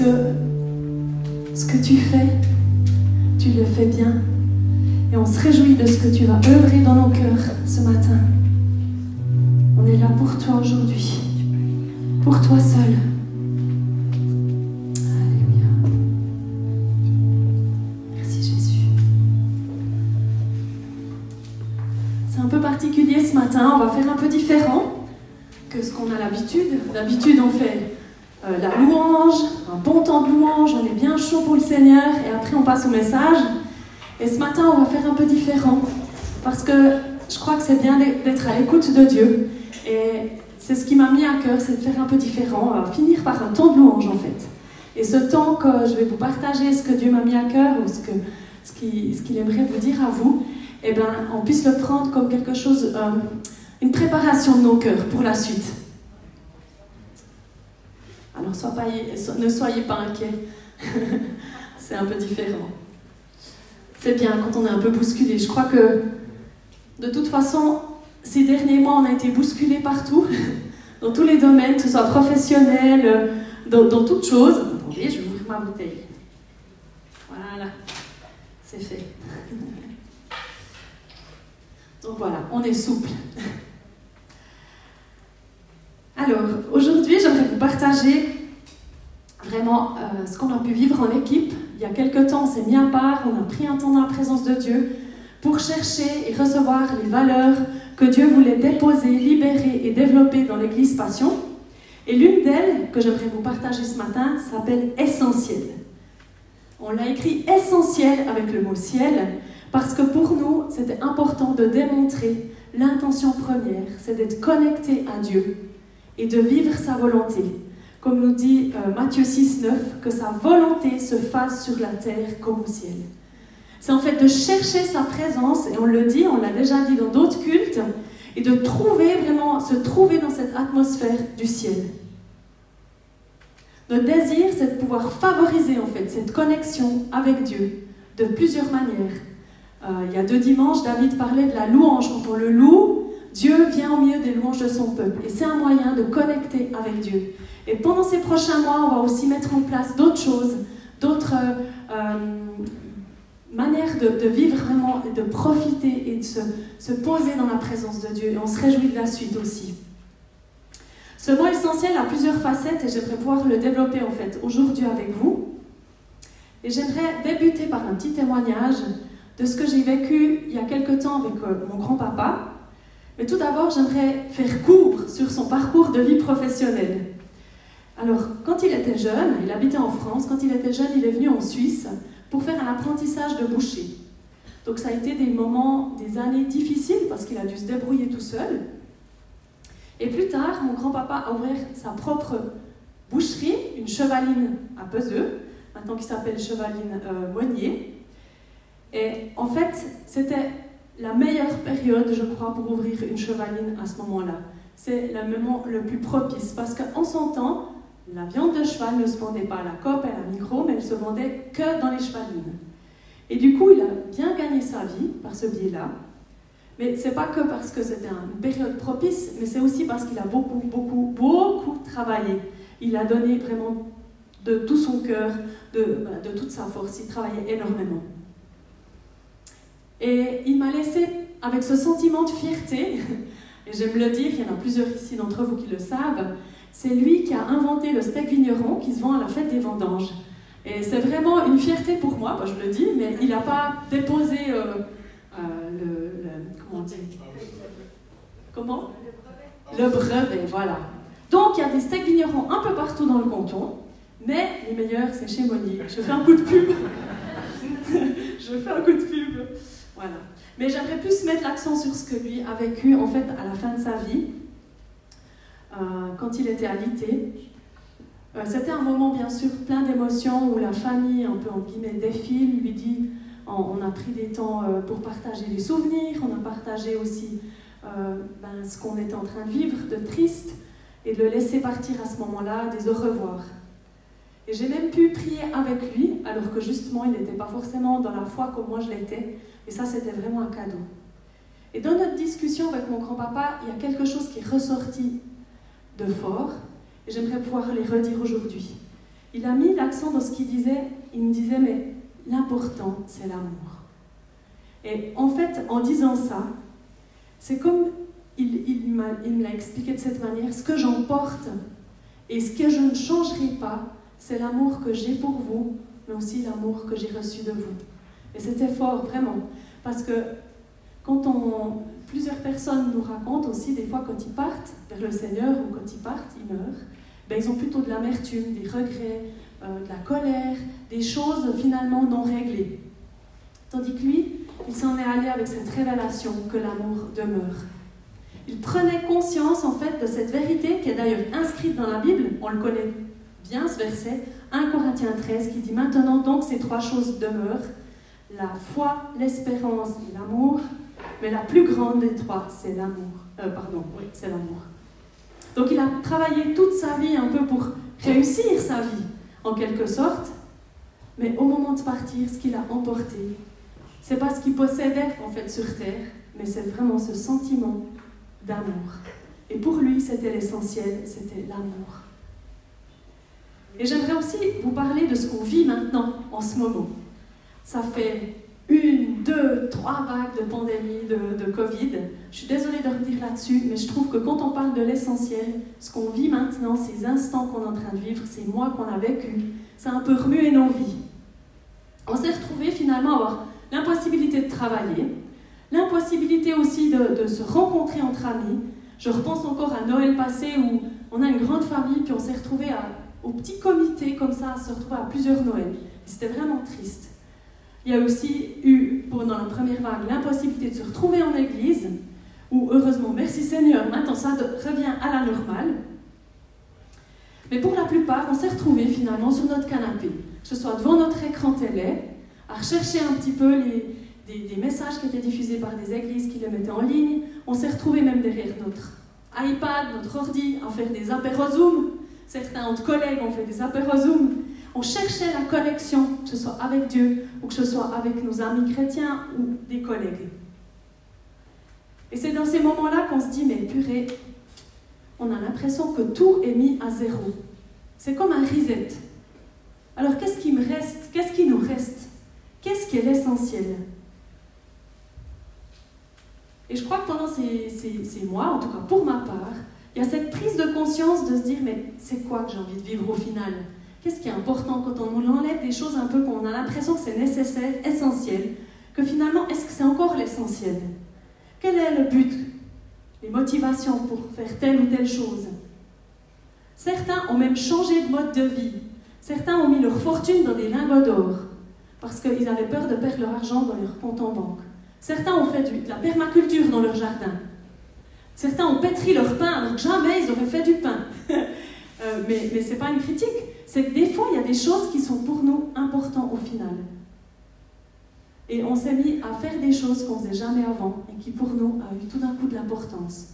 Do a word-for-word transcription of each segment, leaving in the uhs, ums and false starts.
que ce que tu fais, tu le fais bien. Et on se réjouit de ce que tu vas œuvrer dans nos cœurs ce matin. On est là pour toi aujourd'hui, pour toi seul. Alléluia. Merci Jésus. C'est un peu particulier ce matin, on va faire un peu différent que ce qu'on a l'habitude. D'habitude on fait euh, la louange, un bon temps de louange, on est bien chaud pour le Seigneur et après on passe au message. Et ce matin on va faire un peu différent parce que je crois que c'est bien d'être à l'écoute de Dieu. Et c'est ce qui m'a mis à cœur, c'est de faire un peu différent, euh, finir par un temps de louange en fait. Et ce temps que je vais vous partager, ce que Dieu m'a mis à cœur, ou ce que ce qu'il ce qu'il aimerait vous dire à vous, eh ben, on puisse le prendre comme quelque chose, euh, une préparation de nos cœurs pour la suite. Alors sois pas, ne soyez pas inquiets, c'est un peu différent. C'est bien quand on est un peu bousculé. Je crois que de toute façon, ces derniers mois, on a été bousculés partout, dans tous les domaines, que ce soit professionnel, dans, dans toutes choses. Attendez, je vais ouvrir ma bouteille. Voilà, c'est fait. Donc voilà, on est souple. Alors, aujourd'hui, j'aimerais vous partager vraiment euh, ce qu'on a pu vivre en équipe. Il y a quelque temps, on s'est mis à part, on a pris un temps dans la présence de Dieu pour chercher et recevoir les valeurs que Dieu voulait déposer, libérer et développer dans l'Église Passion. Et l'une d'elles, que j'aimerais vous partager ce matin, s'appelle « Essentiel ». On l'a écrit « Essentiel » avec le mot « ciel », parce que pour nous, c'était important de démontrer l'intention première, c'est d'être connecté à Dieu et de vivre sa volonté. Comme nous dit euh, Matthieu six, neuf, que sa volonté se fasse sur la terre comme au ciel. C'est en fait de chercher sa présence, et on le dit, on l'a déjà dit dans d'autres cultes, et de trouver vraiment, se trouver dans cette atmosphère du ciel. Notre désir, c'est de pouvoir favoriser en fait cette connexion avec Dieu de plusieurs manières. Euh, il y a deux dimanches, David parlait de la louange. Quand on le loue, Dieu vient au milieu des louanges de son peuple. Et c'est un moyen de connecter avec Dieu. Et pendant ces prochains mois, on va aussi mettre en place d'autres choses, d'autres euh, manières de, de vivre vraiment, de profiter et de se, se poser dans la présence de Dieu. Et on se réjouit de la suite aussi. Ce mot essentiel a plusieurs facettes et j'aimerais pouvoir le développer en fait aujourd'hui avec vous. Et j'aimerais débuter par un petit témoignage de ce que j'ai vécu il y a quelque temps avec euh, mon grand-papa. Mais tout d'abord, j'aimerais faire court sur son parcours de vie professionnelle. Alors, quand il était jeune, il habitait en France, quand il était jeune, il est venu en Suisse pour faire un apprentissage de boucher. Donc ça a été des moments, des années difficiles parce qu'il a dû se débrouiller tout seul. Et plus tard, mon grand-papa a ouvert sa propre boucherie, une chevaline à Peseux, maintenant qui s'appelle Chevaline euh, Monnier. Et en fait, c'était la meilleure période, je crois, pour ouvrir une chevaline à ce moment-là. C'est le moment le plus propice parce qu'en son temps, la viande de cheval ne se vendait pas à la Coop et à la Migros, mais elle se vendait que dans les chevalines. Et du coup, il a bien gagné sa vie par ce biais-là. Mais c'est pas que parce que c'était une période propice, mais c'est aussi parce qu'il a beaucoup, beaucoup, beaucoup travaillé. Il a donné vraiment de tout son cœur, de, de toute sa force. Il travaillait énormément. Et il m'a laissé avec ce sentiment de fierté, et j'aime le dire, il y en a plusieurs ici d'entre vous qui le savent, c'est lui qui a inventé le steak vigneron qui se vend à la fête des vendanges. Et c'est vraiment une fierté pour moi, bah je le dis, mais il n'a pas déposé euh, euh, le, le... Comment on dit Comment Le brevet, voilà. Donc il y a des steaks vignerons un peu partout dans le canton, mais les meilleurs c'est chez Monnier. Je fais un coup de pub. Je fais un coup de pub. Voilà. Mais j'aimerais plus mettre l'accent sur ce que lui a vécu en fait à la fin de sa vie, euh, quand il était alité. Euh, c'était un moment bien sûr plein d'émotions où la famille un peu en guillemets défile, lui dit, on, on a pris des temps euh, pour partager des souvenirs, on a partagé aussi euh, ben, ce qu'on était en train de vivre de triste et de le laisser partir à ce moment-là, des au revoir. Et j'ai même pu prier avec lui, alors que justement il n'était pas forcément dans la foi comme moi je l'étais. Et ça, c'était vraiment un cadeau. Et dans notre discussion avec mon grand-papa, il y a quelque chose qui est ressorti de fort, et j'aimerais pouvoir les redire aujourd'hui. il a mis l'accent dans ce qu'il disait. Il me disait, mais l'important, c'est l'amour. Et en fait, en disant ça, c'est comme il, il, m'a, il me l'a expliqué de cette manière, ce que j'emporte et ce que je ne changerai pas, c'est l'amour que j'ai pour vous, mais aussi l'amour que j'ai reçu de vous. Et c'était fort, vraiment, parce que quand on, plusieurs personnes nous racontent aussi, des fois, quand ils partent vers le Seigneur ou quand ils partent, ils meurent, ben, ils ont plutôt de l'amertume, des regrets, euh, de la colère, des choses finalement non réglées. Tandis que lui, il s'en est allé avec cette révélation que l'amour demeure. Il prenait conscience en fait de cette vérité qui est d'ailleurs inscrite dans la Bible, on le connaît bien ce verset, un Corinthiens treize qui dit « Maintenant donc ces trois choses demeurent, la foi, l'espérance et l'amour, mais la plus grande des trois, c'est l'amour. Euh, pardon, oui, c'est l'amour. » Donc il a travaillé toute sa vie un peu pour réussir sa vie, en quelque sorte, mais au moment de partir, ce qu'il a emporté, c'est pas ce qu'il possédait en fait sur terre, mais c'est vraiment ce sentiment d'amour. Et pour lui, c'était l'essentiel, c'était l'amour. Et j'aimerais aussi vous parler de ce qu'on vit maintenant, en ce moment. Ça fait une, deux, trois vagues de pandémie, de, de Covid. Je suis désolée de revenir là-dessus, mais je trouve que quand on parle de l'essentiel, ce qu'on vit maintenant, ces instants qu'on est en train de vivre, ces mois qu'on a vécu, ça a un peu remué nos vies. On s'est retrouvés finalement à avoir l'impossibilité de travailler, l'impossibilité aussi de, de se rencontrer entre amis. Je repense encore à Noël passé où on a une grande famille, puis on s'est retrouvés à, au petit comité comme ça, à se retrouver à plusieurs Noëls. C'était vraiment triste. Il y a aussi eu, pendant la première vague, l'impossibilité de se retrouver en église, où heureusement, merci Seigneur, maintenant ça revient à la normale. Mais pour la plupart, on s'est retrouvés finalement sur notre canapé, que ce soit devant notre écran télé, à rechercher un petit peu les, des, des messages qui étaient diffusés par des églises qui les mettaient en ligne. On s'est retrouvés même derrière notre iPad, notre ordi, à faire des apéros Zoom. Certains autres collègues ont fait des apéros Zoom. On cherchait la connexion, que ce soit avec Dieu ou que ce soit avec nos amis chrétiens ou des collègues. Et c'est dans ces moments-là qu'on se dit, mais purée, on a l'impression que tout est mis à zéro. C'est comme un reset. Alors qu'est-ce qui me reste? Qu'est-ce qui nous reste? Qu'est-ce qui est l'essentiel? Et je crois que pendant ces, ces, ces mois, en tout cas pour ma part, il y a cette prise de conscience de se dire, mais c'est quoi que j'ai envie de vivre au final? Qu'est-ce qui est important quand on nous enlève des choses un peu qu'on a l'impression que c'est nécessaire, essentiel, que finalement, est-ce que c'est encore l'essentiel? Quel est le but? Les motivations pour faire telle ou telle chose? Certains ont même changé de mode de vie. Certains ont mis leur fortune dans des lingots d'or parce qu'ils avaient peur de perdre leur argent dans leur compte en banque. Certains ont fait du, de la permaculture dans leur jardin. Certains ont pétri leur pain alors que jamais ils auraient fait du pain. euh, mais mais ce n'est pas une critique. C'est que des fois, il y a des choses qui sont pour nous importantes au final. Et on s'est mis à faire des choses qu'on ne faisait jamais avant et qui pour nous a eu tout d'un coup de l'importance.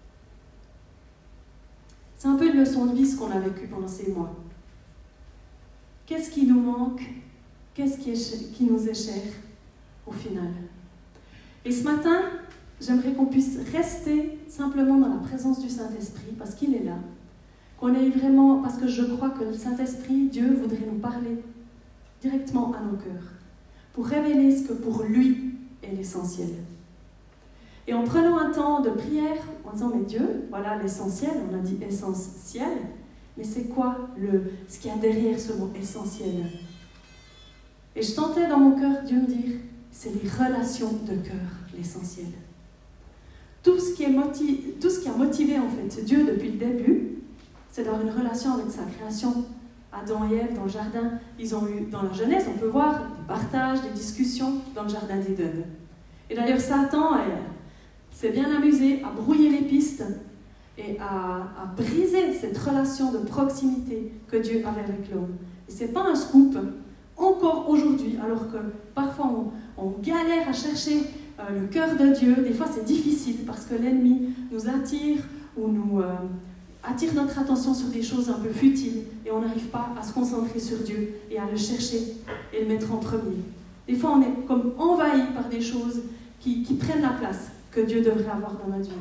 C'est un peu une leçon de vie ce qu'on a vécu pendant ces mois. Qu'est-ce qui nous manque? Qu'est-ce qui, est, qui nous est cher au final? Et ce matin, j'aimerais qu'on puisse rester simplement dans la présence du Saint-Esprit parce qu'il est là. Qu'on ait vraiment, parce que je crois que le Saint-Esprit, Dieu, voudrait nous parler directement à nos cœurs pour révéler ce que pour lui est l'essentiel. Et en prenant un temps de prière, en disant, mais Dieu, voilà l'essentiel, on a dit essentiel, mais c'est quoi le, ce qu'il y a derrière ce mot essentiel? Et je sentais dans mon cœur Dieu me dire, c'est les relations de cœur, l'essentiel. Tout ce qui est motiv, tout ce qui a motivé en fait Dieu depuis le début, c'est d'avoir une relation avec sa création. Adam et Ève dans le jardin, ils ont eu, dans la Genèse, on peut voir des partages, des discussions dans le jardin d'Éden. Et d'ailleurs, Satan s'est bien amusé à brouiller les pistes et à, à briser cette relation de proximité que Dieu avait avec l'homme. Et ce n'est pas un scoop, encore aujourd'hui, alors que parfois on, on galère à chercher euh, le cœur de Dieu. Des fois, c'est difficile parce que l'ennemi nous attire ou nous... Euh, attire notre attention sur des choses un peu futiles et on n'arrive pas à se concentrer sur Dieu et à le chercher et le mettre en premier. Des fois, on est comme envahi par des choses qui, qui prennent la place que Dieu devrait avoir dans notre vie.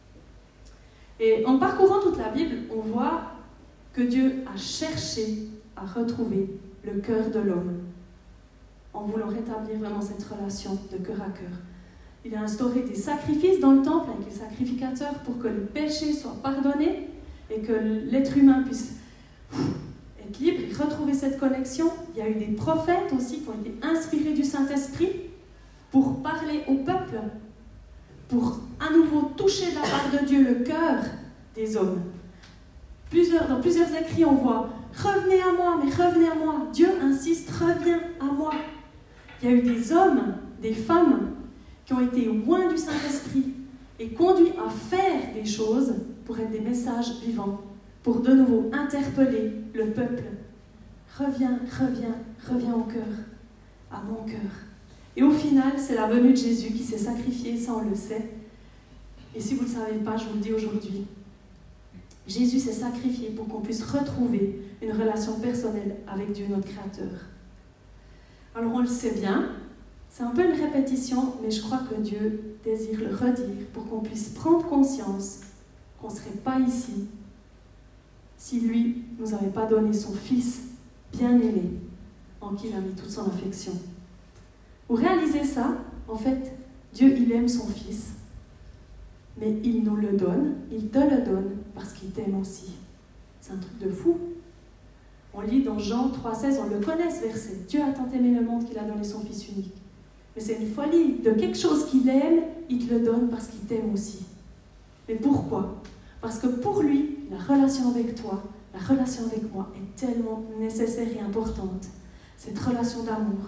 Et en parcourant toute la Bible, on voit que Dieu a cherché à retrouver le cœur de l'homme, en voulant rétablir vraiment cette relation de cœur à cœur. Il a instauré des sacrifices dans le temple avec les sacrificateurs pour que le péché soit pardonné et que l'être humain puisse être libre et retrouver cette connexion. Il y a eu des prophètes aussi qui ont été inspirés du Saint-Esprit pour parler au peuple, pour à nouveau toucher de la part de Dieu le cœur des hommes. Plusieurs, dans plusieurs écrits, on voit « Revenez à moi, mais revenez à moi ». Dieu insiste « Reviens à moi ». Il y a eu des hommes, des femmes qui ont été loin du Saint-Esprit et conduits à faire des choses pour être des messages vivants, pour de nouveau interpeller le peuple. Reviens, reviens, reviens au cœur, à mon cœur. Et au final, c'est la venue de Jésus qui s'est sacrifié, ça on le sait. Et si vous ne le savez pas, je vous le dis aujourd'hui. Jésus s'est sacrifié pour qu'on puisse retrouver une relation personnelle avec Dieu, notre Créateur. Alors on le sait bien, c'est un peu une répétition, mais je crois que Dieu désire le redire pour qu'on puisse prendre conscience qu'on ne serait pas ici si lui nous avait pas donné son Fils bien-aimé, en qui il a mis toute son affection. Vous réalisez ça? En fait, Dieu, il aime son Fils, mais il nous le donne, il te le donne parce qu'il t'aime aussi. C'est un truc de fou. On lit dans Jean trois seize, on le connaît ce verset. Dieu a tant aimé le monde qu'il a donné son Fils unique. Mais c'est une folie. De quelque chose qu'il aime, il te le donne parce qu'il t'aime aussi. Mais pourquoi? Parce que pour lui, la relation avec toi, la relation avec moi est tellement nécessaire et importante. Cette relation d'amour.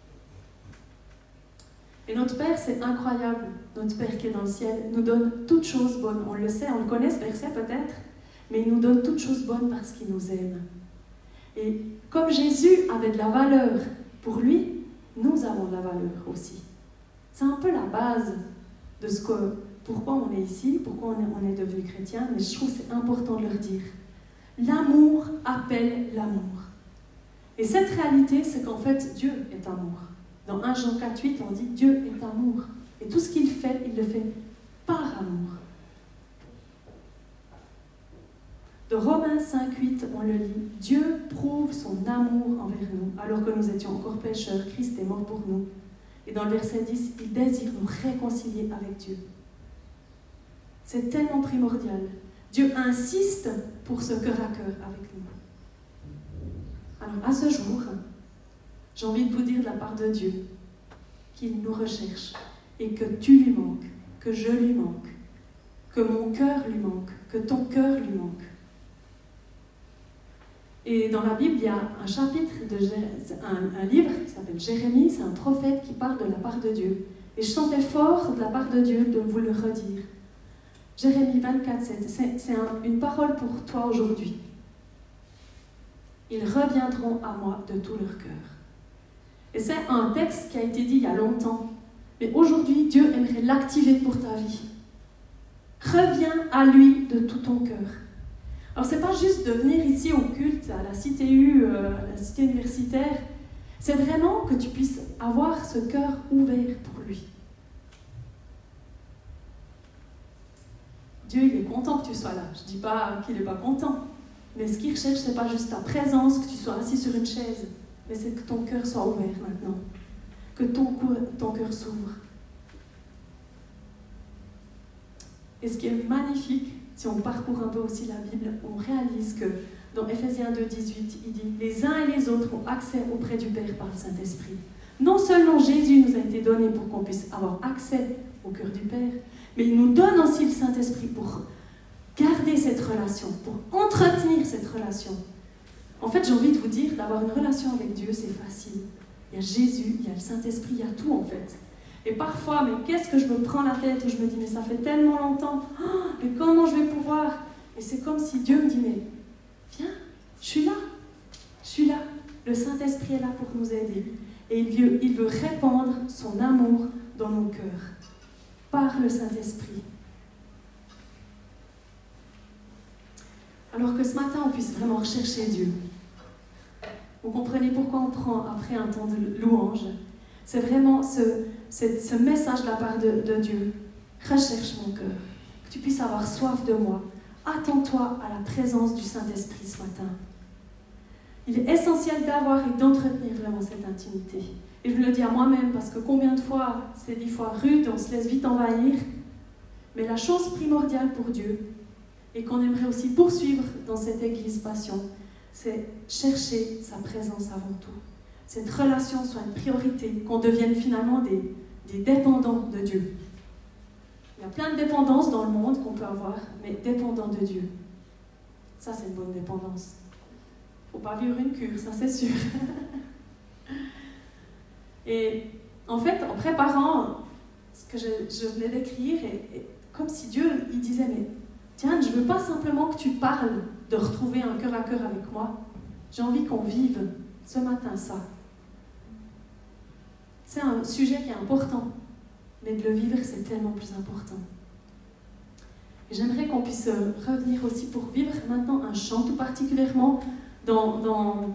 Et notre Père, c'est incroyable. Notre Père qui est dans le ciel nous donne toutes choses bonnes. On le sait, on le connaît ce verset peut-être, mais il nous donne toutes choses bonnes parce qu'il nous aime. Et comme Jésus avait de la valeur pour lui, nous avons de la valeur aussi. C'est un peu la base de ce que, pourquoi on est ici, pourquoi on est, on est devenu chrétien, mais je trouve que c'est important de leur dire. L'amour appelle l'amour. Et cette réalité, c'est qu'en fait, Dieu est amour. Dans un Jean quatre huit, on dit « Dieu est amour ». Et tout ce qu'il fait, il le fait par amour. De Romains cinq huit, on le lit « Dieu prouve son amour envers nous, alors que nous étions encore pécheurs, Christ est mort pour nous. » Et dans le verset dix, il désire nous réconcilier avec Dieu. C'est tellement primordial. Dieu insiste pour ce cœur à cœur avec nous. Alors, à ce jour, j'ai envie de vous dire de la part de Dieu qu'il nous recherche et que tu lui manques, que je lui manque, que mon cœur lui manque, que ton cœur lui manque. Et dans la Bible, il y a un chapitre, de un, un livre qui s'appelle Jérémie, c'est un prophète qui parle de la part de Dieu. Et je sentais fort de la part de Dieu de vous le redire. Jérémie vingt-quatre sept, c'est, c'est un, une parole pour toi aujourd'hui. Ils reviendront à moi de tout leur cœur. Et c'est un texte qui a été dit il y a longtemps. Mais aujourd'hui, Dieu aimerait l'activer pour ta vie. Reviens à lui de tout ton cœur. Alors, ce n'est pas juste de venir ici au culte, à la cité U, euh, à la cité universitaire. C'est vraiment que tu puisses avoir ce cœur ouvert pour lui. Dieu, il est content que tu sois là. Je ne dis pas qu'il n'est pas content. Mais ce qu'il recherche, ce n'est pas juste ta présence, que tu sois assis sur une chaise. Mais c'est que ton cœur soit ouvert maintenant. Que ton, ton cœur s'ouvre. Et ce qui est magnifique, si on parcourt un peu aussi la Bible, on réalise que dans Éphésiens deux dix-huit, il dit « Les uns et les autres ont accès auprès du Père par le Saint-Esprit. » Non seulement Jésus nous a été donné pour qu'on puisse avoir accès au cœur du Père, mais il nous donne aussi le Saint-Esprit pour garder cette relation, pour entretenir cette relation. En fait, j'ai envie de vous dire, d'avoir une relation avec Dieu, c'est facile. Il y a Jésus, il y a le Saint-Esprit, il y a tout en fait. Et parfois, mais qu'est-ce que je me prends la tête où je me dis, mais ça fait tellement longtemps, oh, mais comment je vais pouvoir? Et c'est comme si Dieu me dit, mais viens, je suis là, je suis là. Le Saint-Esprit est là pour nous aider. Et il veut, il veut répandre son amour dans nos cœurs, par le Saint-Esprit. Alors que ce matin, on puisse vraiment rechercher Dieu. Vous comprenez pourquoi on prend après un temps de louange? C'est vraiment ce, ce, ce message de la part de, de Dieu. Recherche mon cœur, que tu puisses avoir soif de moi. Attends-toi à la présence du Saint-Esprit ce matin. Il est essentiel d'avoir et d'entretenir vraiment cette intimité. Et je me le dis à moi-même, parce que combien de fois, c'est des fois rude, on se laisse vite envahir. Mais la chose primordiale pour Dieu, et qu'on aimerait aussi poursuivre dans cette Église Passion, c'est chercher sa présence avant tout. Cette relation soit une priorité, qu'on devienne finalement des, des dépendants de Dieu. Il y a plein de dépendances dans le monde qu'on peut avoir, mais dépendants de Dieu. Ça, c'est une bonne dépendance. Il ne faut pas vivre une cure, ça c'est sûr. Et en fait, en préparant ce que je, je venais d'écrire, et, et comme si Dieu, il disait, mais tiens, je ne veux pas simplement que tu parles de retrouver un cœur à cœur avec moi. J'ai envie qu'on vive ce matin ça. C'est un sujet qui est important, mais de le vivre, c'est tellement plus important. Et j'aimerais qu'on puisse revenir aussi pour vivre maintenant un chant, tout particulièrement dans, dans...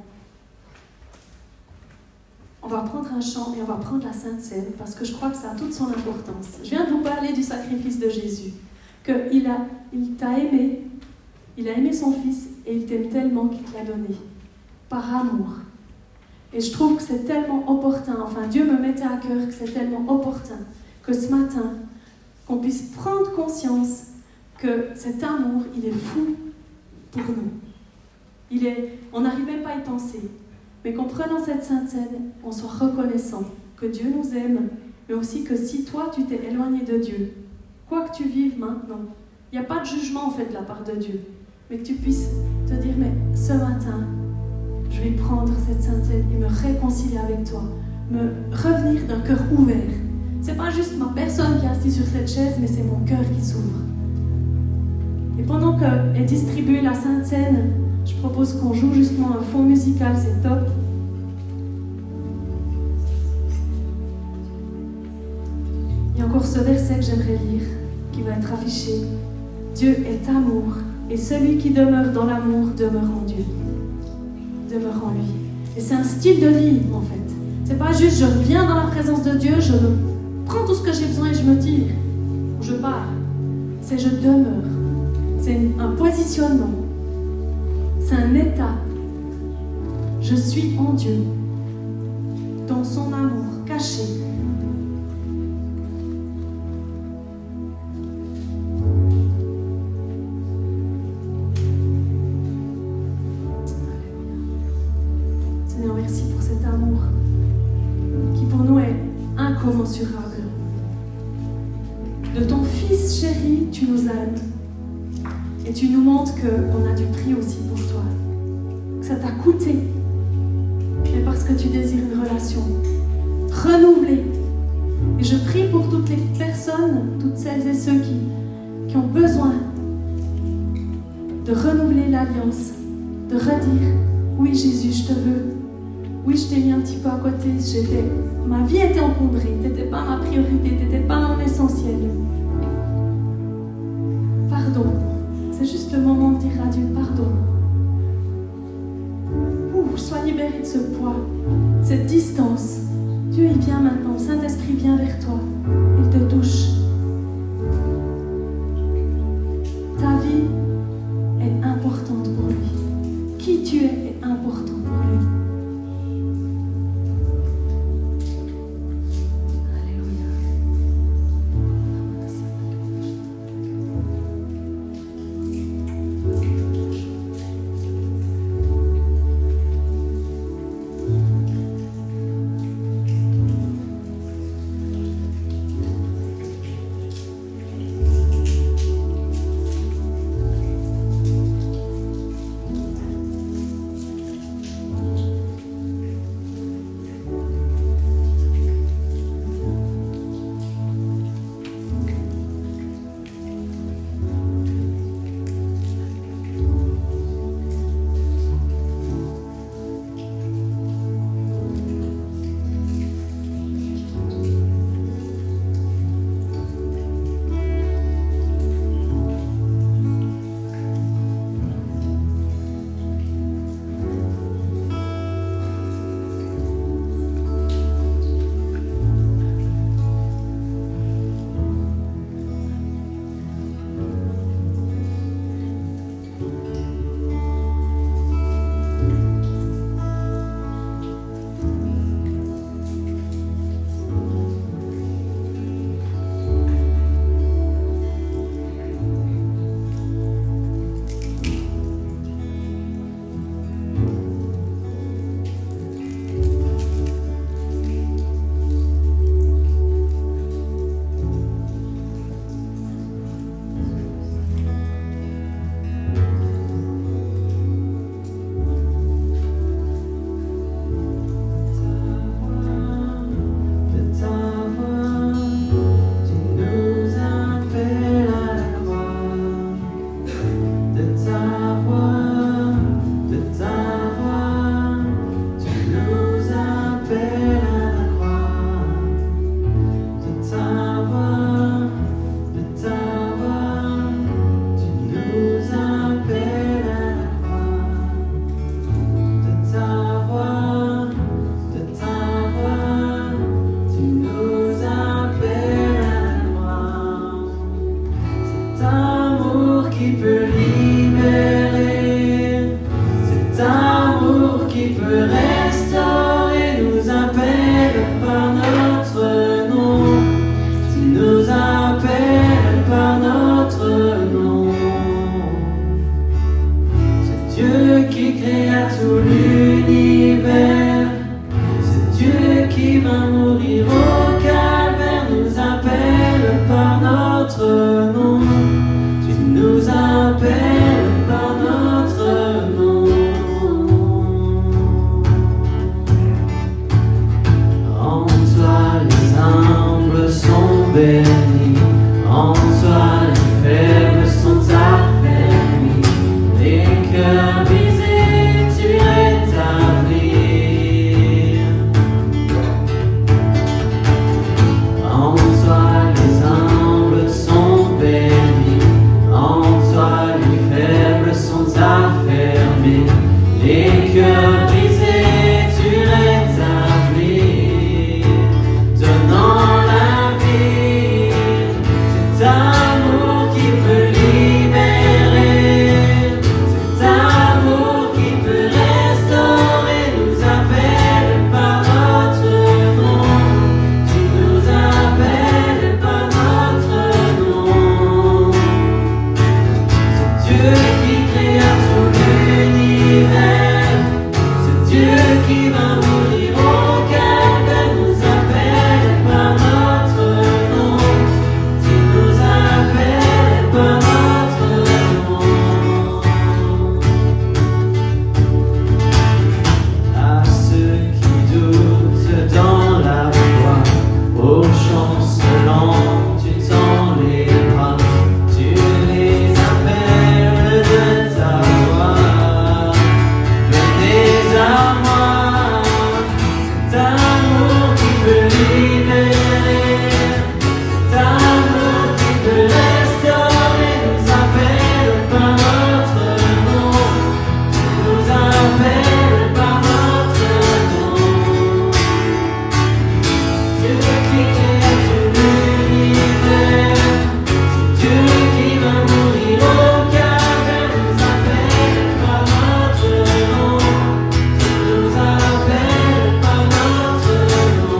On va prendre un chant et on va prendre la Sainte Seine, parce que je crois que ça a toute son importance. Je viens de vous parler du sacrifice de Jésus, qu'il a, il t'a aimé, il a aimé son Fils et il t'aime tellement qu'il te l'a donné, par amour. Et je trouve que c'est tellement opportun, enfin Dieu me mettait à cœur que c'est tellement opportun que ce matin, qu'on puisse prendre conscience que cet amour, il est fou pour nous. Il est, on n'arrive même pas à y penser, mais qu'en prenant cette Sainte Seine, on soit reconnaissant que Dieu nous aime, mais aussi que si toi tu t'es éloigné de Dieu, quoi que tu vives maintenant, il n'y a pas de jugement en fait de la part de Dieu, mais que tu puisses te dire, mais ce matin, je vais prendre cette Sainte Seine et me réconcilier avec toi, me revenir d'un cœur ouvert. C'est pas juste ma personne qui est assise sur cette chaise, mais c'est mon cœur qui s'ouvre. Et pendant qu'est distribuée la Sainte Seine, je propose qu'on joue justement un fond musical, c'est top. Il y a encore ce verset que j'aimerais lire, qui va être affiché. Dieu est amour, et celui qui demeure dans l'amour demeure en Dieu. Demeure en lui. Et c'est un style de vie, en fait. C'est pas juste je viens dans la présence de Dieu, je prends tout ce que j'ai besoin et je me tire. Je pars. C'est je demeure. C'est un positionnement. C'est un état. Je suis en Dieu, dans son amour caché. Seigneur, merci pour cet amour qui pour nous est incommensurable. De ton Fils chéri, tu nous aimes. Et tu nous montres qu'on a du prix aussi pour toi. Que ça t'a coûté. Mais parce que tu désires une relation renouvelée. Et je prie pour toutes les personnes, toutes celles et ceux qui, qui ont besoin de renouveler l'alliance. De redire, oui Jésus, je te veux. Oui, je t'ai mis un petit peu à côté. J'étais, ma vie était encombrée. Tu n'étais pas ma priorité. Tu n'étais pas mon essentiel. Pardon. C'est juste le moment de dire à Dieu pardon. Ouh, sois libéré de ce poids, cette distance. Dieu, il vient maintenant. Saint-Esprit vient vers toi. Il te touche. Ta vie est importante pour lui. Qui tu es est important pour lui. tout l'univers. C'est Dieu qui va mourir au calvaire, nous appelle par notre nom. Tu nous appelles par notre nom. En toi les humbles sont bénis, en toi les faibles sont affermis, les cœurs brisés tu rétablis. En toi les humbles sont bénis, en toi les faibles sont affermis, les cœurs brisés tu rétablis, donnant la vie. Cet amour qui peut libérer, cet amour qui peut restaurer, nous appelle par notre nom. Tu nous appelles par notre nom. C'est Dieu qui créa tout l'univers, c'est Dieu qui va mourir au calvaire, nous appelle par notre nom. Tu nous appelles par notre nom. À ceux qui doutent dans la foi, aux chancelants, tu tends les bras, tu les appelles de ta voix. Venez à moi, cet amour qui peut libérer, cet amour qui peut restaurer, nous appelle par notre nom. Tu nous appelles par notre nom. C'est Dieu qui crée tout l'univers, c'est Dieu qui va mourir au calvaire, nous appelle par notre nom. Tu nous appelles par notre nom.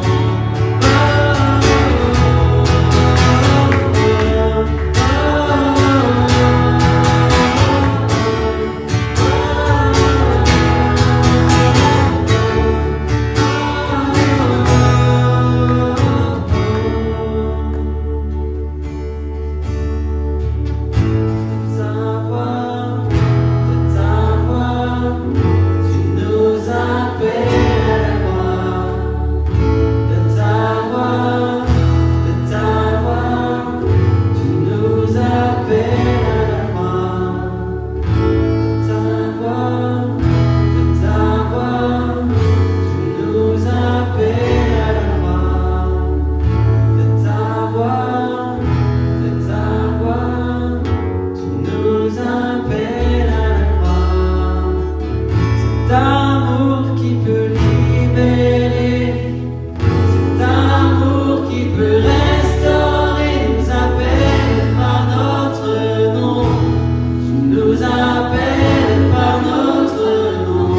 De ta voix, de ta voix, tu nous appelles à la croix. De ta voix, de ta voix, tu nous appelles à la croix. De ta voix, de ta voix, tu nous appelles à la croix. De ta voix, de ta voix, tu nous appelles à la croix. Cet amour qui peut libérer, cet amour qui peut restaurer, nous appelle par notre nom. Tu nous appelles par notre nom.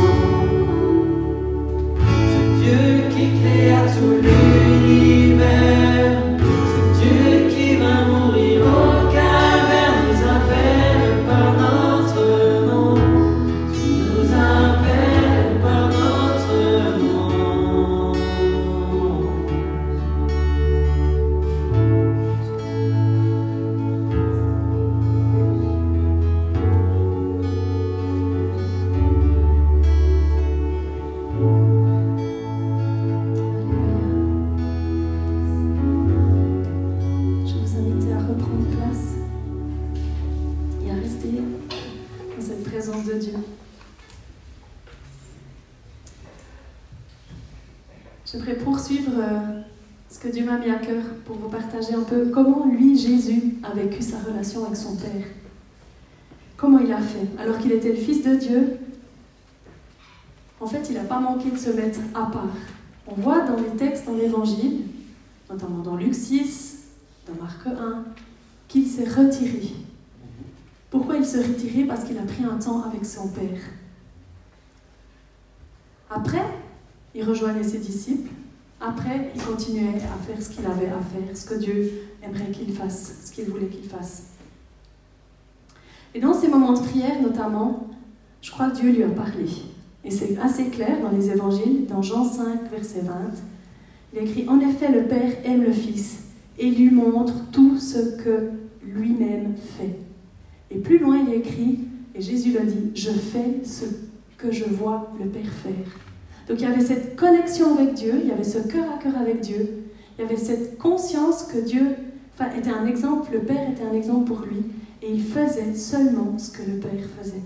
C'est Dieu qui créa tout l'univers, c'est Dieu qui va mourir au calvaire, nous appelle par notre nom. Tu nous appelles par notre nom. Je vous invite à reprendre place et à rester dans cette présence de Dieu. J'aimerais poursuivre euh, ce que Dieu m'a mis à cœur pour vous partager un peu comment lui, Jésus, a vécu sa relation avec son Père. Comment il a fait alors qu'il était le Fils de Dieu. En fait, il n'a pas manqué de se mettre à part. On voit dans les textes, dans l'Évangile, notamment dans Luc six, dans Marc un, qu'il s'est retiré. Pourquoi il s'est retiré? Parce qu'il a pris un temps avec son Père. Après, il rejoignait ses disciples. Après, il continuait à faire ce qu'il avait à faire, ce que Dieu aimerait qu'il fasse, ce qu'il voulait qu'il fasse. Et dans ces moments de prière, notamment, je crois que Dieu lui a parlé. Et c'est assez clair dans les évangiles, dans Jean cinq, verset vingt. Il écrit « En effet, le Père aime le Fils et lui montre tout ce que lui-même fait. » Et plus loin, il écrit, et Jésus le dit, « Je fais ce que je vois le Père faire. » Donc il y avait cette connexion avec Dieu, il y avait ce cœur à cœur avec Dieu, il y avait cette conscience que Dieu enfin, était un exemple, le Père était un exemple pour lui, et il faisait seulement ce que le Père faisait.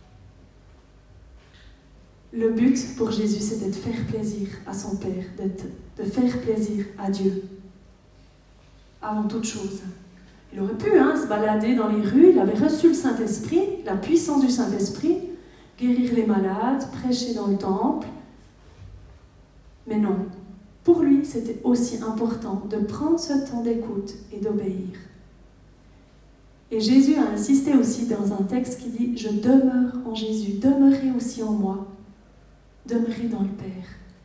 Le but pour Jésus, c'était de faire plaisir à son Père, de faire plaisir à Dieu, avant toute chose. Il aurait pu hein, se balader dans les rues, il avait reçu le Saint-Esprit, la puissance du Saint-Esprit, guérir les malades, prêcher dans le temple. Mais non, pour lui, c'était aussi important de prendre ce temps d'écoute et d'obéir. Et Jésus a insisté aussi dans un texte qui dit « Je demeure en Jésus, demeurez aussi en moi, demeurez dans le Père. »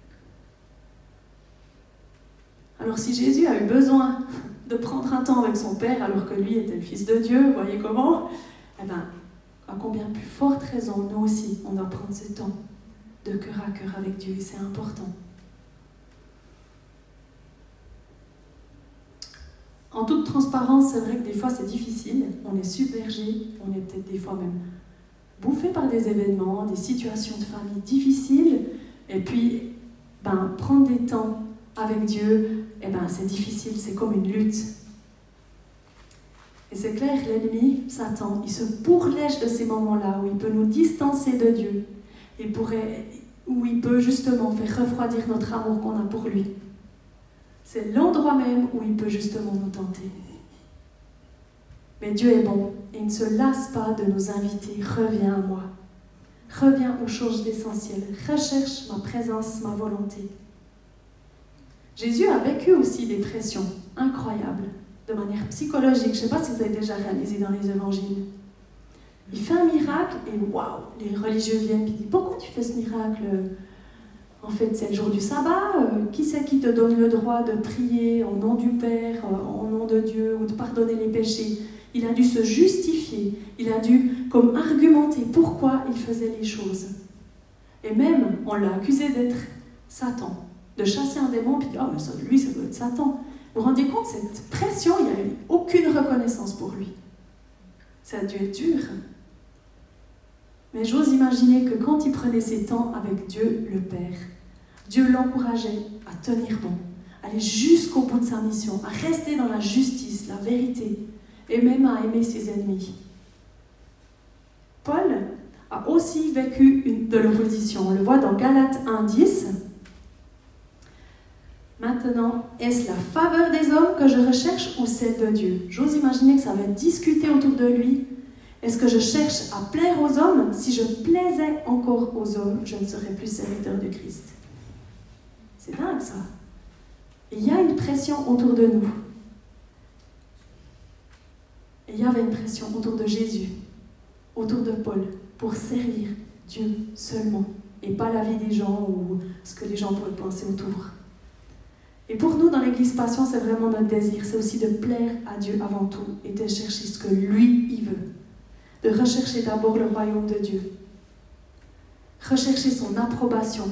Alors si Jésus a eu besoin de prendre un temps avec son Père alors que lui était le Fils de Dieu, vous voyez comment? Eh bien, à combien plus forte raison, nous aussi, on doit prendre ce temps de cœur à cœur avec Dieu, et c'est important. En toute transparence, c'est vrai que des fois c'est difficile, on est submergé, on est peut-être des fois même bouffé par des événements, des situations de famille difficiles, et puis ben, prendre des temps avec Dieu, eh ben, c'est difficile, c'est comme une lutte. Et c'est clair, l'ennemi, Satan, il se pourlèche de ces moments-là où il peut nous distancer de Dieu, et pourrait, où il peut justement faire refroidir notre amour qu'on a pour lui. C'est l'endroit même où il peut justement nous tenter. Mais Dieu est bon et il ne se lasse pas de nous inviter. Reviens à moi. Reviens aux choses essentielles. Recherche ma présence, ma volonté. Jésus a vécu aussi des pressions incroyables, de manière psychologique. Je ne sais pas si vous avez déjà réalisé dans les évangiles. Il fait un miracle et waouh, les religieux viennent et disent « Pourquoi tu fais ce miracle ? En fait, c'est le jour du sabbat. Qui c'est qui te donne le droit de prier au nom du Père, au nom de Dieu, ou de pardonner les péchés ?» Il a dû se justifier, il a dû comme argumenter pourquoi il faisait les choses. Et même, on l'a accusé d'être Satan, de chasser un démon, puis ah, mais ça, lui, ça doit être Satan. Vous vous rendez compte, cette pression, il n'y a eu aucune reconnaissance pour lui. Ça a dû être dur. Mais j'ose imaginer que quand il prenait ses temps avec Dieu, le Père, Dieu l'encourageait à tenir bon, à aller jusqu'au bout de sa mission, à rester dans la justice, la vérité, et même à aimer ses ennemis. Paul a aussi vécu une, de l'opposition. On le voit dans Galates un dix. Maintenant, est-ce la faveur des hommes que je recherche ou celle de Dieu? J'ose imaginer que ça va être discuté autour de lui. Est-ce que je cherche à plaire aux hommes? Si je plaisais encore aux hommes, je ne serais plus serviteur de Christ. C'est dingue ça. Il y a une pression autour de nous. Et il y avait une pression autour de Jésus, autour de Paul, pour servir Dieu seulement, et pas la vie des gens ou ce que les gens pourraient penser autour. Et pour nous, dans l'Église Passion, c'est vraiment notre désir, c'est aussi de plaire à Dieu avant tout, et de chercher ce que lui, il veut. De rechercher d'abord le royaume de Dieu. Rechercher son approbation.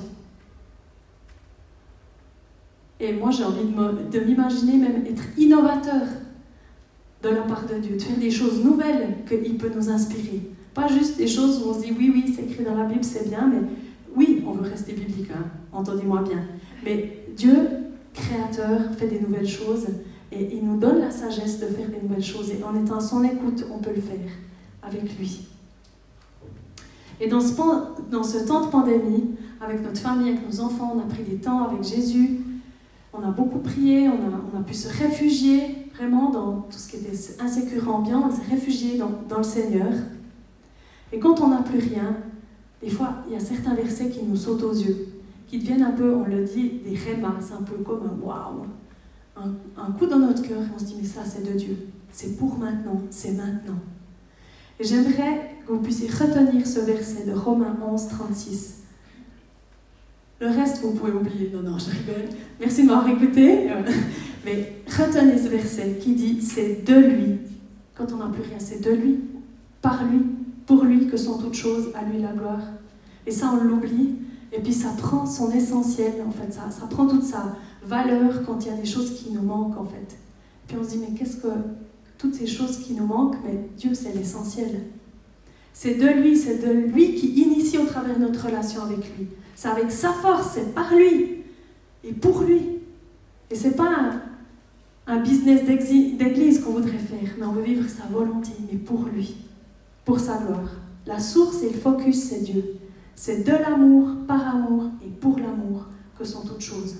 Et moi, j'ai envie de m'imaginer même être innovateur de la part de Dieu, de faire des choses nouvelles qu'il peut nous inspirer. Pas juste des choses où on se dit oui, oui, c'est écrit dans la Bible, c'est bien, mais oui, on veut rester biblique, hein, entendez-moi bien. Mais Dieu, créateur, fait des nouvelles choses et il nous donne la sagesse de faire des nouvelles choses. Et en étant à son écoute, on peut le faire avec lui. Et dans ce, dans ce temps de pandémie, avec notre famille, avec nos enfants, on a pris des temps avec Jésus. On a beaucoup prié, on a, on a pu se réfugier vraiment dans tout ce qui était insécure ambiant, on s'est réfugié dans, dans le Seigneur. Et quand on n'a plus rien, des fois, il y a certains versets qui nous sautent aux yeux, qui deviennent un peu, on le dit, des rémas, c'est un peu comme un waouh, un, un coup dans notre cœur, et on se dit, mais ça, c'est de Dieu, c'est pour maintenant, c'est maintenant. Et j'aimerais que vous puissiez retenir ce verset de Romains onze, trente-six. Le reste, vous pouvez oublier. Non, non, je rigole. Merci de m'avoir écouté. Mais retenez ce verset qui dit « c'est de lui ». Quand on n'a plus rien, c'est de lui, par lui, pour lui que sont toutes choses, à lui la gloire. Et ça, on l'oublie. Et puis ça prend son essentiel, en fait. Ça, ça prend toute sa valeur quand il y a des choses qui nous manquent, en fait. Et puis on se dit, mais qu'est-ce que... Toutes ces choses qui nous manquent, mais Dieu, c'est l'essentiel. C'est de lui, c'est de lui qui initie au travers de notre relation avec lui. C'est avec sa force, c'est par lui et pour lui. Et c'est pas un, un business d'église qu'on voudrait faire, mais on veut vivre sa volonté, mais pour lui, pour sa gloire. La source et le focus, c'est Dieu. C'est de l'amour, par amour et pour l'amour que sont toutes choses.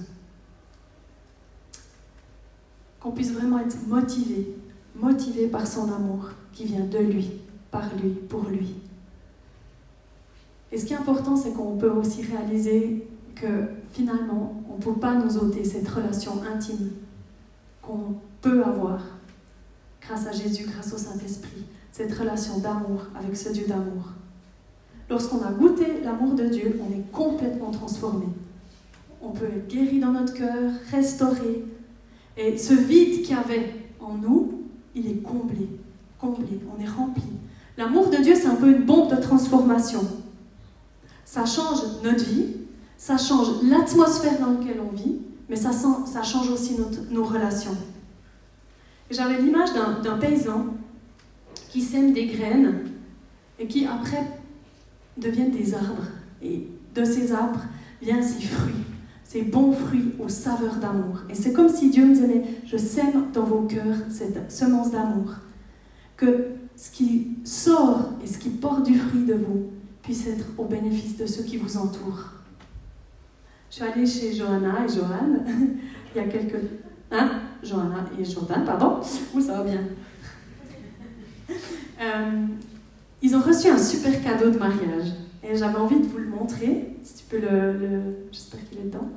Qu'on puisse vraiment être motivé, motivé par son amour qui vient de lui, par lui, pour lui. Et ce qui est important, c'est qu'on peut aussi réaliser que finalement, on ne peut pas nous ôter cette relation intime qu'on peut avoir grâce à Jésus, grâce au Saint-Esprit, cette relation d'amour avec ce Dieu d'amour. Lorsqu'on a goûté l'amour de Dieu, on est complètement transformé. On peut être guéri dans notre cœur, restauré. Et ce vide qu'il y avait en nous, il est comblé, comblé, on est rempli. L'amour de Dieu, c'est un peu une bombe de transformation. Ça change notre vie, ça change l'atmosphère dans laquelle on vit, mais ça, sent, ça change aussi notre, nos relations. Et j'avais l'image d'un, d'un paysan qui sème des graines et qui après deviennent des arbres. Et de ces arbres viennent ces fruits, ces bons fruits aux saveurs d'amour. Et c'est comme si Dieu me disait, mais je sème dans vos cœurs cette semence d'amour. Que ce qui sort et ce qui porte du fruit de vous puisse être au bénéfice de ceux qui vous entourent. Je suis allée chez Johanna et Johan il y a quelques... Hein Johanna et Jordan, pardon. Ouh, ça va bien. Euh, ils ont reçu un super cadeau de mariage. Et j'avais envie de vous le montrer. Si tu peux le... le... J'espère qu'il est dedans.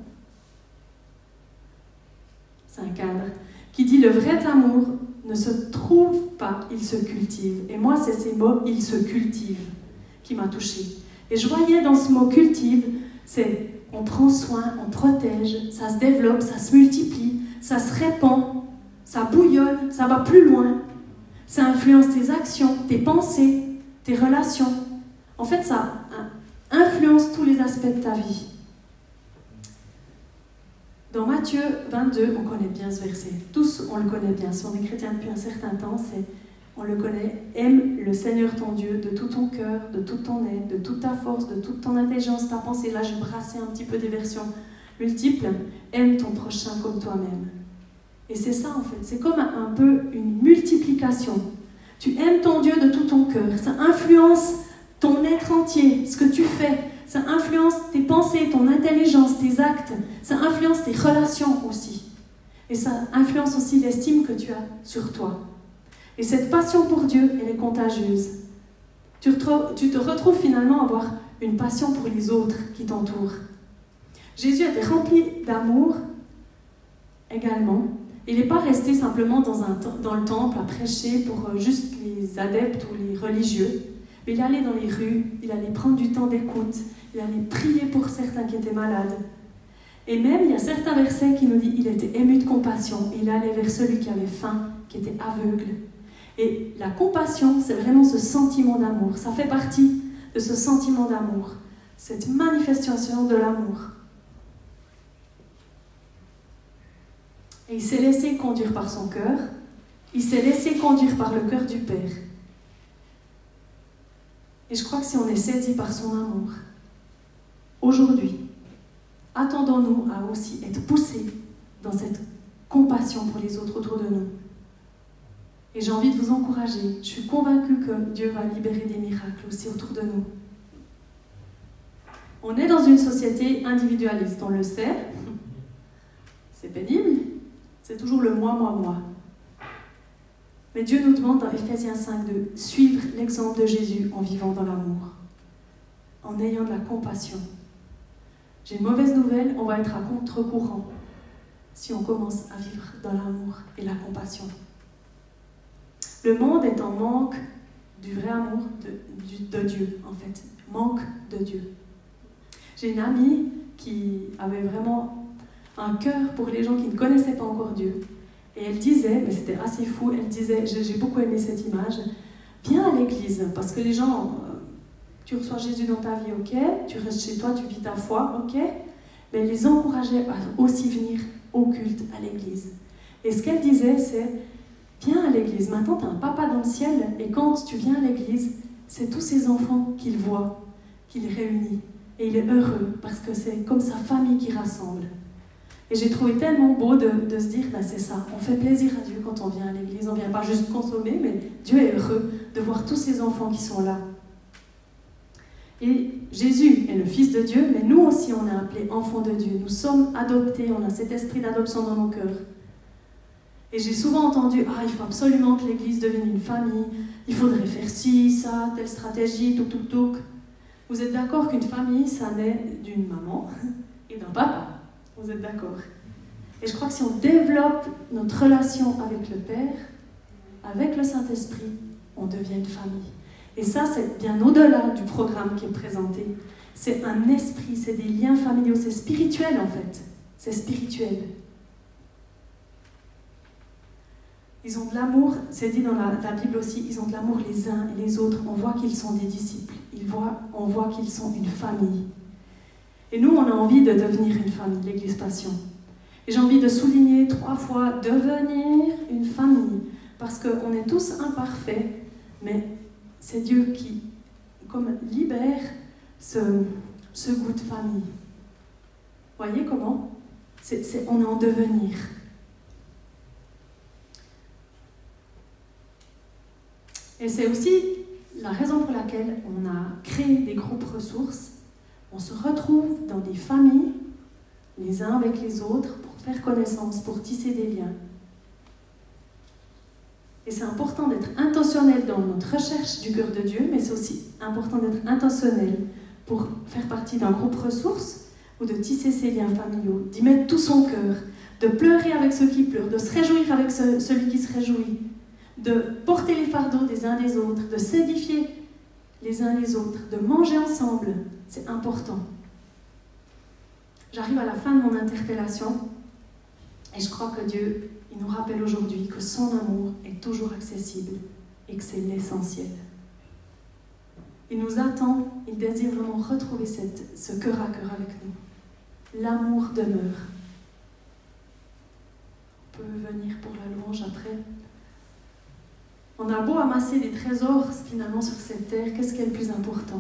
C'est un cadre qui dit « Le vrai amour ne se trouve pas, il se cultive. » Et moi, c'est ces mots « il se cultive » qui m'a touchée. Et je voyais dans ce mot « cultive », c'est on prend soin, on protège, ça se développe, ça se multiplie, ça se répand, ça bouillonne, ça va plus loin. Ça influence tes actions, tes pensées, tes relations. En fait, ça influence tous les aspects de ta vie. Dans Matthieu vingt-deux, on connaît bien ce verset. Tous, on le connaît bien. Si on est chrétien depuis un certain temps, c'est, on le connaît. Aime le Seigneur ton Dieu de tout ton cœur, de toute ton aide, de toute ta force, de toute ton intelligence, ta pensée. Là, je brassais un petit peu des versions multiples. Aime ton prochain comme toi-même. Et c'est ça, en fait. C'est comme un, un peu une multiplication. Tu aimes ton Dieu de tout ton cœur. Ça influence ton être entier, ce que tu fais. Ça influence tes pensées, ton intelligence, tes actes. Ça influence tes relations aussi. Et ça influence aussi l'estime que tu as sur toi. Et cette passion pour Dieu, elle est contagieuse. Tu, retrouves, tu te retrouves finalement à avoir une passion pour les autres qui t'entourent. Jésus était rempli d'amour également. Il n'est pas resté simplement dans, un, dans le temple à prêcher pour juste les adeptes ou les religieux. Mais il allait dans les rues, il allait prendre du temps d'écoute, il allait prier pour certains qui étaient malades. Et même, il y a certains versets qui nous disent qu'il était ému de compassion. Et il allait vers celui qui avait faim, qui était aveugle. Et la compassion, c'est vraiment ce sentiment d'amour. Ça fait partie de ce sentiment d'amour, cette manifestation de l'amour. Et il s'est laissé conduire par son cœur, il s'est laissé conduire par le cœur du Père. Et je crois que si on est saisi par son amour, aujourd'hui, attendons-nous à aussi être poussés dans cette compassion pour les autres autour de nous. Et j'ai envie de vous encourager. Je suis convaincue que Dieu va libérer des miracles aussi autour de nous. On est dans une société individualiste, on le sait. C'est pénible. C'est toujours le moi, moi, moi. Mais Dieu nous demande dans Ephésiens cinq de suivre l'exemple de Jésus en vivant dans l'amour, en ayant de la compassion. J'ai une mauvaise nouvelle, on va être à contre-courant si on commence à vivre dans l'amour et la compassion. Le monde est en manque du vrai amour de, de Dieu, en fait. Manque de Dieu. J'ai une amie qui avait vraiment un cœur pour les gens qui ne connaissaient pas encore Dieu. Et elle disait, mais c'était assez fou, elle disait, j'ai, j'ai beaucoup aimé cette image, viens à l'église, parce que les gens, Tu reçois Jésus dans ta vie, ok. Tu restes chez toi, tu vis ta foi, ok. Mais les encourager à aussi venir au culte, à l'église. Et ce qu'elle disait, c'est, viens à l'église. Maintenant, tu as un papa dans le ciel, et quand tu viens à l'église, c'est tous ces enfants qu'il voit, qu'il réunit. Et il est heureux, parce que c'est comme sa famille qui rassemble. Et j'ai trouvé tellement beau de, de se dire, bah, c'est ça, on fait plaisir à Dieu quand on vient à l'église. On ne vient pas juste consommer, mais Dieu est heureux de voir tous ces enfants qui sont là. Et Jésus est le Fils de Dieu, mais nous aussi, on est appelés enfants de Dieu. Nous sommes adoptés, on a cet esprit d'adoption dans nos cœurs. Et j'ai souvent entendu, ah, il faut absolument que l'Église devienne une famille, il faudrait faire ci, ça, telle stratégie, tout, tout, tout. Vous êtes d'accord qu'une famille, ça naît d'une maman et d'un papa? Vous êtes d'accord? Et je crois que si on développe notre relation avec le Père, avec le Saint-Esprit, on devient une famille. Et ça, c'est bien au-delà du programme qui est présenté. C'est un esprit, c'est des liens familiaux, c'est spirituel en fait. C'est spirituel. Ils ont de l'amour, c'est dit dans la, la Bible aussi, ils ont de l'amour les uns et les autres. On voit qu'ils sont des disciples. Ils voient, on voit qu'ils sont une famille. Et nous, on a envie de devenir une famille, l'Église Passion. Et j'ai envie de souligner trois fois, devenir une famille. Parce qu'on est tous imparfaits, mais c'est Dieu qui, comme, libère ce, ce goût de famille. Voyez comment c'est, c'est, on est en devenir. Et c'est aussi la raison pour laquelle on a créé des groupes ressources. On se retrouve dans des familles, les uns avec les autres, pour faire connaissance, pour tisser des liens. Et c'est important d'être intentionnel dans notre recherche du cœur de Dieu, mais c'est aussi important d'être intentionnel pour faire partie d'un groupe ressources ou de tisser ses liens familiaux, d'y mettre tout son cœur, de pleurer avec ceux qui pleurent, de se réjouir avec ce, celui qui se réjouit, de porter les fardeaux des uns des autres, de s'édifier les uns les autres, de manger ensemble. C'est important. J'arrive à la fin de mon interpellation et je crois que Dieu, il nous rappelle aujourd'hui que son amour est toujours accessible et que c'est l'essentiel. Il nous attend, il désire vraiment retrouver cette, ce cœur à cœur avec nous. L'amour demeure. On peut venir pour la louange après. On a beau amasser des trésors finalement sur cette terre, qu'est-ce qui est le plus important?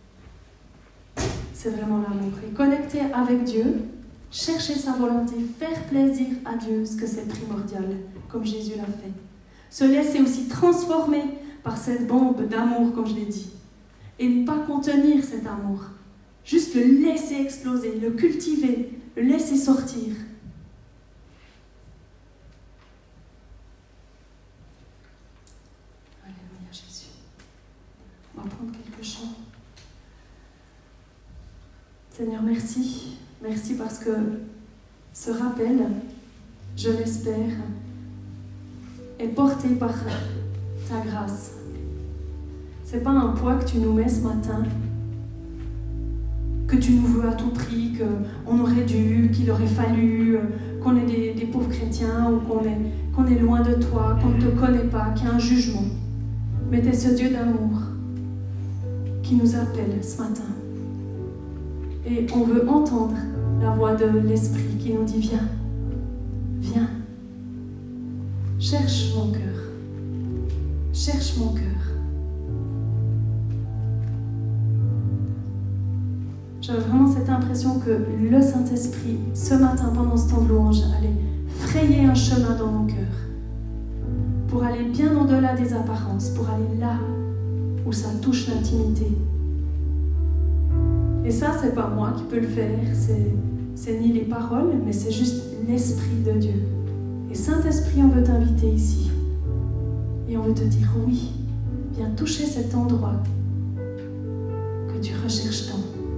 C'est vraiment l'amour. Et connecter avec Dieu, chercher sa volonté, faire plaisir à Dieu, ce que c'est primordial, comme Jésus l'a fait. Se laisser aussi transformer par cette bombe d'amour, comme je l'ai dit. Et ne pas contenir cet amour. Juste le laisser exploser, le cultiver, le laisser sortir. Alléluia Jésus. On va prendre quelques chants. Seigneur, merci. Merci parce que ce rappel, je l'espère, est porté par ta grâce. Ce n'est pas un poids que tu nous mets ce matin, que tu nous veux à tout prix, qu'on aurait dû, qu'il aurait fallu, qu'on est des, des pauvres chrétiens ou qu'on est, qu'on est loin de toi, qu'on ne te connaît pas, qu'il y a un jugement. Mais tu es ce Dieu d'amour qui nous appelle ce matin. Et on veut entendre la voix de l'Esprit qui nous dit « Viens, viens, cherche mon cœur, cherche mon cœur. » J'avais vraiment cette impression que le Saint-Esprit, ce matin, pendant ce temps de louange, allait frayer un chemin dans nos cœurs pour aller bien au-delà des apparences, pour aller là où ça touche l'intimité. Et ça, c'est pas moi qui peux le faire, c'est, c'est ni les paroles, mais c'est juste l'Esprit de Dieu. Et Saint-Esprit, on veut t'inviter ici. Et on veut te dire oui, viens toucher cet endroit que tu recherches tant.